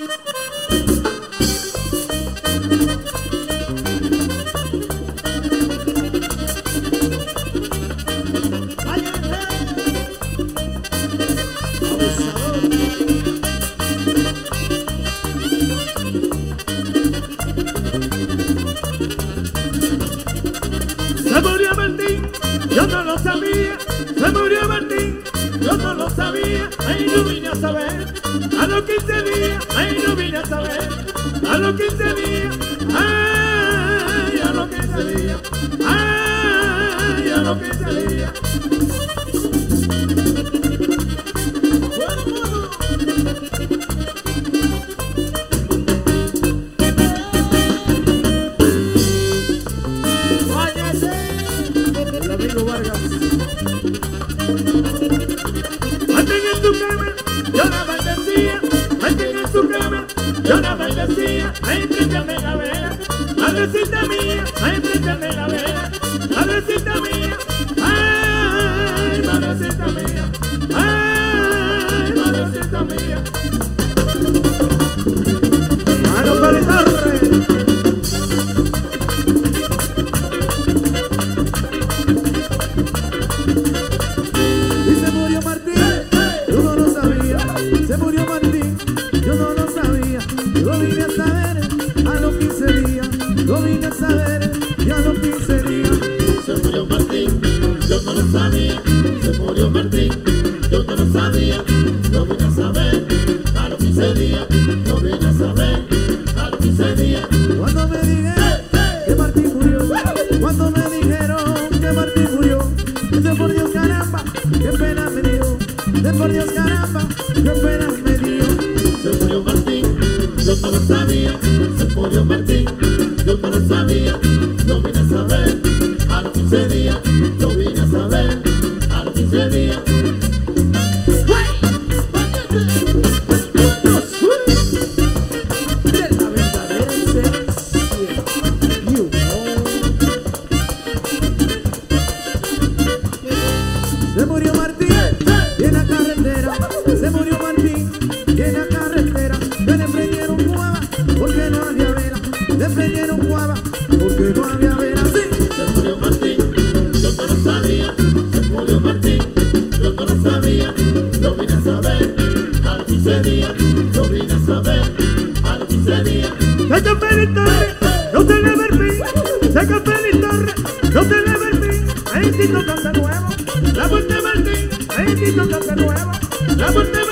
Se murió Martín, yo no lo sabía. Se murió Martín, yo no lo sabía. Ahí no vine a saber. A los 15 días, ahí no vine a saber. A los 15 días, ay, a los 15 días, ay, a los 15 días. Yo la bendecía, Martín en su cama, yo la bendecía, ahí préndeme la vela, madrecita mía, ahí préndeme la vela, madrecita mía, ay, madrecita mía, ay, madrecita mía. ¡Mano para el torre! Y se murió Martín. Se murió Martín, yo no lo sabía, lo vine a saber a los 15 días, lo vine a saber y a los 15 días. Se murió Martín, yo no lo sabía, se murió Martín, yo no lo sabía, lo vine a saber a los 15 días, lo vine a saber a los 15 días. Cuando me dijeron que Martín murió, cuando me dijeron que Martín murió, de por Dios caramba, qué pena me dio, de por Dios caramba, qué pena me dio. Se murió Martín, yo no lo sabía, se murió Martín, yo no lo sabía, lo vine a saber a los 15 días, lo vine a saber a los 15 días. Se murió Martín, y en la carretera, se murió Martín, y en la carretera, que le prendieron guava, porque no había vela, le prendieron guava, porque no había vela, sí. Se murió Martín, yo no lo sabía, se murió Martín, yo no lo sabía, lo vine a saber a los 15 días, lo vine a saber a los 15 días. Saca Félix Torres, no te le vermí, saca Félix Torres, no te le vermí, ahí Tito canta nuevo, la muerte Martín, ahí Tito canta nuevo, la muerte